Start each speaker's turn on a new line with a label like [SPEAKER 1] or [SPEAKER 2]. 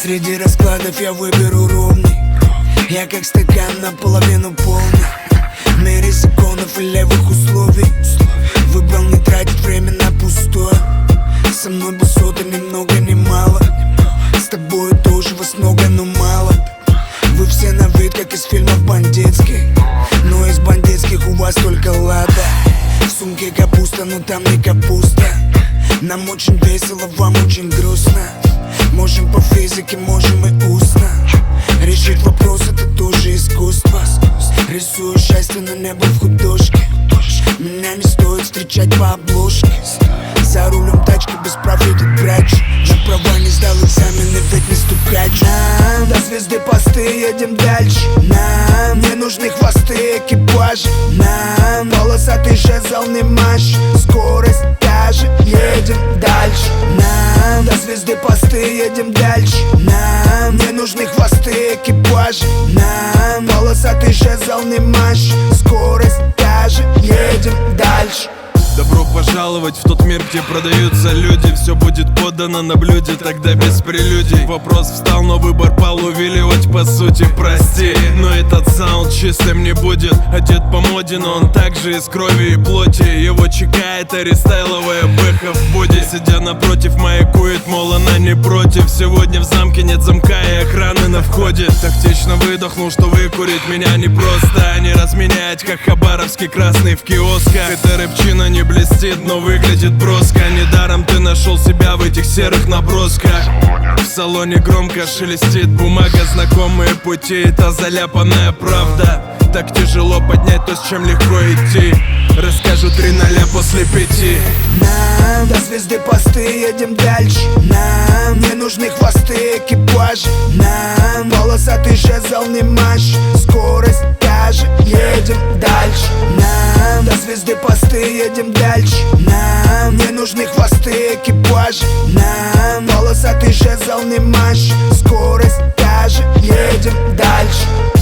[SPEAKER 1] Среди раскладов я выберу ровный. Я как стакан наполовину полный. В мире законов и левых условий выбрал не тратить время на пустое. Со мной высоты ни много ни мало. С тобой тоже вас много, но мало. Вы все на вид, как из фильмов бандитских, но из бандитских у вас только лада. В сумке капуста, но там не капуста. Нам очень весело, вам очень грустно. Можем по физике, можем и устно. Решить вопрос — это тоже искусство. Рисую счастье на небо в художке. Меня не стоит встречать по обложке. За рулем тачки без прав едет врач. На права не сдал экзамены, ведь не стукач. Нам до звезды посты, едем дальше. Нам не нужны хвосты экипажа. Нам полосатый жезл не маш. Скорость та же, едем дальше. Нам до звезды посты, едем дальше. Нам не нужны хвосты экипажа. Нам полосатый жезл не маш. Скорость та же, едем дальше.
[SPEAKER 2] Добро пожаловать в тот мир, где продаются люди. Все будет подано на блюде, тогда без прелюдий. Вопрос встал, но выбор пал, увиливать по сути, прости. Но этот саунд чистым не будет. Одет по моде, но он также из крови и плоти. Его чека — это рестайловая бэха в боди. Сидя напротив, маякует, мол, она не против. Сегодня в замке нет замка и охраны на входе. Тактично выдохнул, что выкурить меня не просто, а не разменять, как хабаровский красный в киосках. Эта рэпчина не блестит, но выглядит броско. Недаром ты нашел себя в этих серых набросках. В салоне громко шелестит бумага. Знакомые пути — это заляпанная правда. Так тяжело поднять то, с чем легко идти. Расскажу 3:0 после 5.
[SPEAKER 1] Нам до звезды посты, едем дальше. Нам не нужны хвосты экипажа. Нам полосатый жезл не маш. Скорость та же, едем дальше. Нам до звезды посты, едем дальше. Нам не нужны хвосты экипажа. Нам полосатый жезл не маш. Скорость та же, едем дальше.